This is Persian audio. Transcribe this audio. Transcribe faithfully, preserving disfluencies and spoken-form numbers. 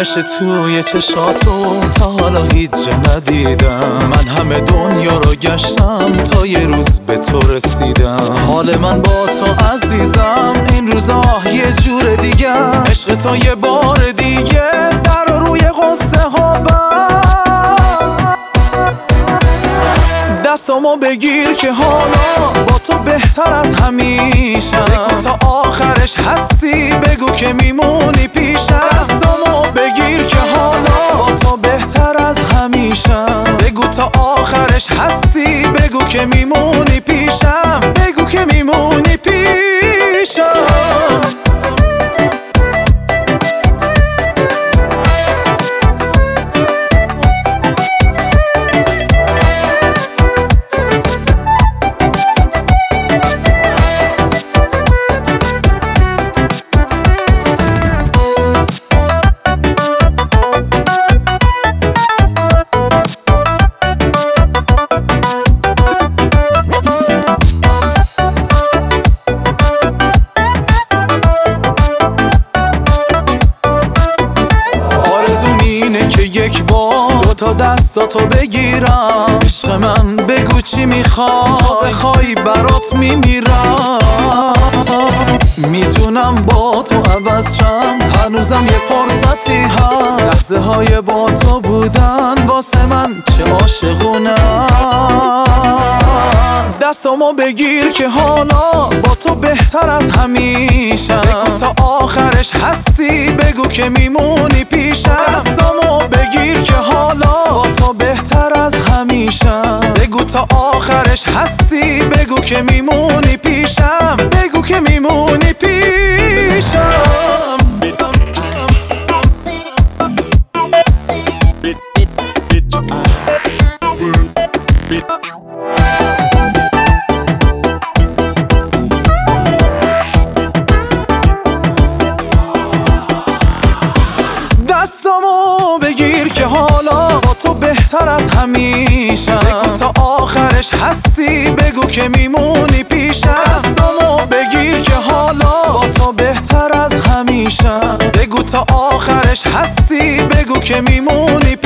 همیشه توی چشاتو تا حالا هیچ جا ندیدم. من همه دنیا رو گشتم تا یه روز به تو رسیدم. حال من با تو عزیزم این روزا یه جور دیگه. عشق تو یه بار دیگه در روی قصه ها بر. دستامو بگیر که حالا با تو بهتر از همیشه. بگو تا آخرش هستی، بگو که میمونی پیشم. دستامو بگیر که حالا با تو بهتر از همیشه. بگو تا آخرش هستی، بگو که میمونی پیشم. بگو که میمونی پیشم. یک بار دو تا دستاتو بگیرم. عشق من بگو چی میخوام، تا بخوای برات میمیرم. میتونم با تو عوض شم، هنوزم یه فرصتی هست. لحظه های با تو بودن واسه من چه عاشقونه. دستامو بگیر که حالا با تو بهتر از همیشه. بگو تا آخرش هستی، بگو که میمونی پیشم. دستامو بگیر که حالا با تو بهتر از همیشه. بگو تا آخرش هستی، بگو که میمونی پیشم. بگو که میمونی پیشم. دستامو بگیر که حالا با تو بهتر از همیشه. بگو تا آخرش هستی، بگو که میمونی پیشم. دستامو بگیر که حالا با تو بهتر از همیشه. بگو تا آخرش هستی، بگو که میمونی